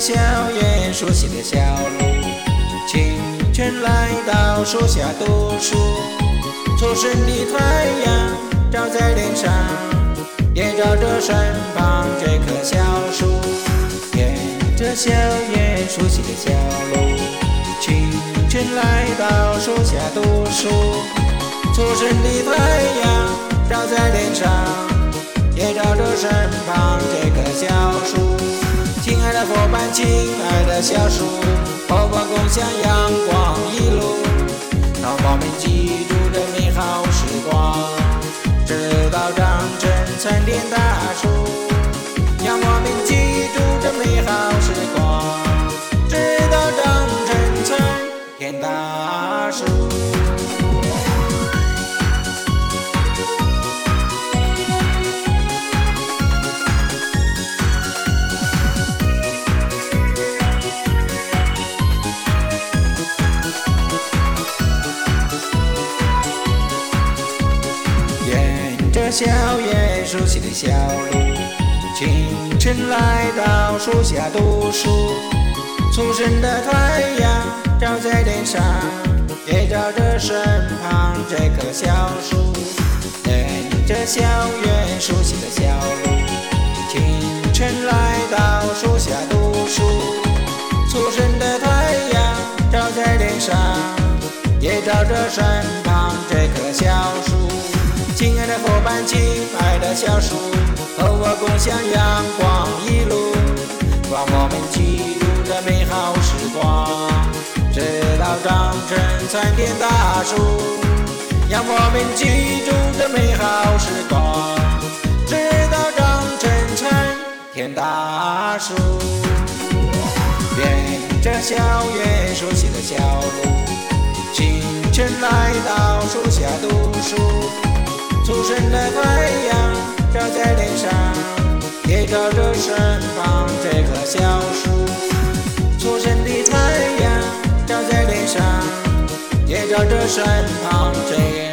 校园熟悉的小路，清晨来到树下读书。初升的太阳照在脸上，也照着身旁这棵小树。沿着校园熟悉的小路，清晨来到树下读书。初升的太阳照在脸上，也照着身旁这棵小树。亲爱的伙伴，亲爱的小树，和我共享阳光一路，让我们记住这美好时光，直到长成参天大树。让我们记住这美好时光，直到长成参天大树。校园熟悉的小路，清晨来到树下读书。初升的太阳照在脸上，也照着身旁这棵小树。沿着校园熟悉的小路，清晨来到树下读书。初升的太阳照在脸上，也照着身旁这棵小树。亲爱的伙伴，亲爱的小树，和我共享阳光一路，让我们记住这美好时光，直到长成参天大树。让我们记住这美好时光，直到长成参天大树。沿着校园熟悉的小路，清晨来到树下读书。初升的太阳照在脸上，也照着身旁这棵小树。初升的太阳照在脸上，也照着身旁这